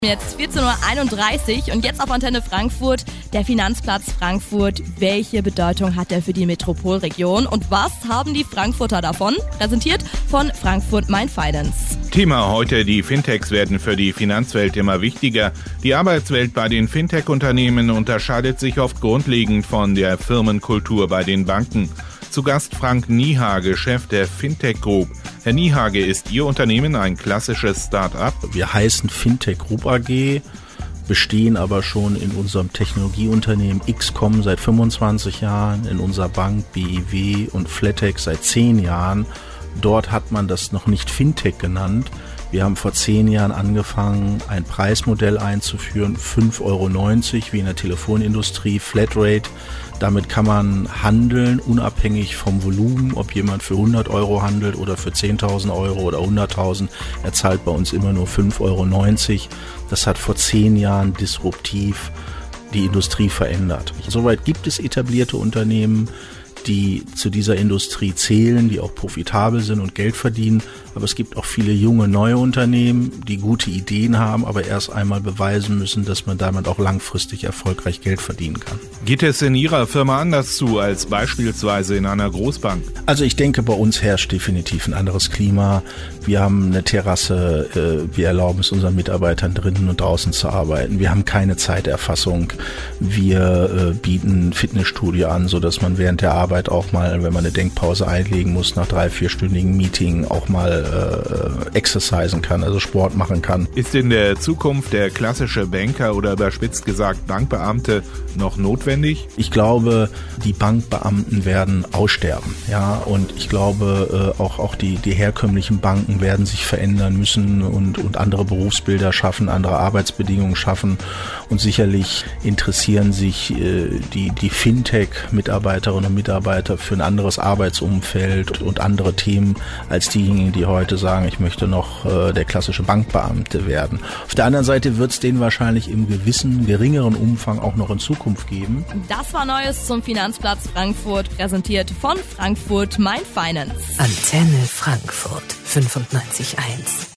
Jetzt 14:31 Uhr und jetzt auf Antenne Frankfurt, der Finanzplatz Frankfurt. Welche Bedeutung hat er für die Metropolregion und was haben die Frankfurter davon? Präsentiert von Frankfurt Mein Finance. Thema heute: Die Fintechs werden für die Finanzwelt immer wichtiger. Die Arbeitswelt bei den Fintech-Unternehmen unterscheidet sich oft grundlegend von der Firmenkultur bei den Banken. Zu Gast Frank Niehage, Chef der Fintech Group. Herr Niehage, ist Ihr Unternehmen ein klassisches Start-up? Wir heißen Fintech Group AG, bestehen aber schon in unserem Technologieunternehmen XCOM seit 25 Jahren, in unserer Bank BIW und Flatex seit 10 Jahren. Dort hat man das noch nicht Fintech genannt. Wir haben vor 10 Jahren angefangen, ein Preismodell einzuführen, 5,90 € wie in der Telefonindustrie, Flatrate. Damit kann man handeln, unabhängig vom Volumen, ob jemand für 100 € handelt oder für 10.000 € oder 100.000. Er zahlt bei uns immer nur 5,90 €. Das hat vor 10 Jahren disruptiv die Industrie verändert. Soweit gibt es etablierte Unternehmen, die zu dieser Industrie zählen, die auch profitabel sind und Geld verdienen. Aber es gibt auch viele junge, neue Unternehmen, die gute Ideen haben, aber erst einmal beweisen müssen, dass man damit auch langfristig erfolgreich Geld verdienen kann. Geht es in Ihrer Firma anders zu als beispielsweise in einer Großbank? Also ich denke, bei uns herrscht definitiv ein anderes Klima. Wir haben eine Terrasse, wir erlauben es unseren Mitarbeitern drinnen und draußen zu arbeiten. Wir haben keine Zeiterfassung. Wir bieten Fitnessstudio an, sodass man während der Arbeit auch mal, wenn man eine Denkpause einlegen muss, nach 3-4-stündigen Meeting auch mal exercisen kann, also Sport machen kann. Ist in der Zukunft der klassische Banker oder überspitzt gesagt Bankbeamte noch notwendig? Ich glaube, die Bankbeamten werden aussterben, ja, und ich glaube auch die herkömmlichen Banken werden sich verändern müssen und andere Berufsbilder schaffen, andere Arbeitsbedingungen schaffen und sicherlich interessieren sich die Fintech-Mitarbeiterinnen und Mitarbeiter für ein anderes Arbeitsumfeld und andere Themen als diejenigen, die heute sagen, ich möchte noch der klassische Bankbeamte werden. Auf der anderen Seite wird es den wahrscheinlich im gewissen, geringeren Umfang auch noch in Zukunft geben. Das war Neues zum Finanzplatz Frankfurt, präsentiert von Frankfurt Mein Finance. Antenne Frankfurt 95.1